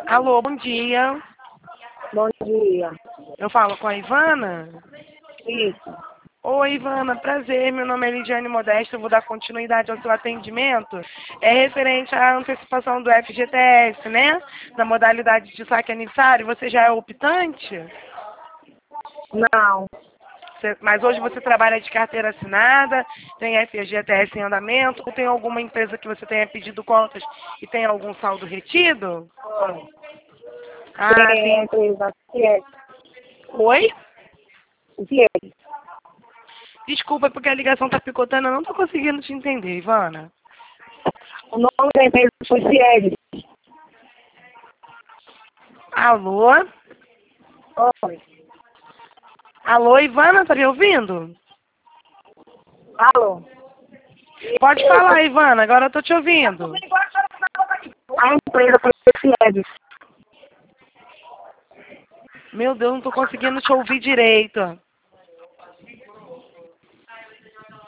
Alô, bom dia. Bom dia. Eu falo com a Ivana? Isso. Oi, Ivana, prazer. Meu nome é Lidiane Modesto. Eu vou dar continuidade ao seu atendimento. É referente à antecipação do FGTS, né? Na modalidade de saque aniversário. Você já é optante? Não. Mas hoje você trabalha de carteira assinada, tem FGTS em andamento, ou tem alguma empresa que você tenha pedido contas e tem algum saldo retido? Ah, É a sim. empresa Fies. Oi? Fies. Desculpa, porque a ligação tá picotando, eu não tô conseguindo te entender, Ivana. O nome da empresa foi Fies. Alô? Oi. Alô, Ivana, tá me ouvindo? Alô. Pode falar, Ivana, agora eu tô te ouvindo. A empresa foi Fies. Meu Deus, não tô conseguindo te ouvir direito.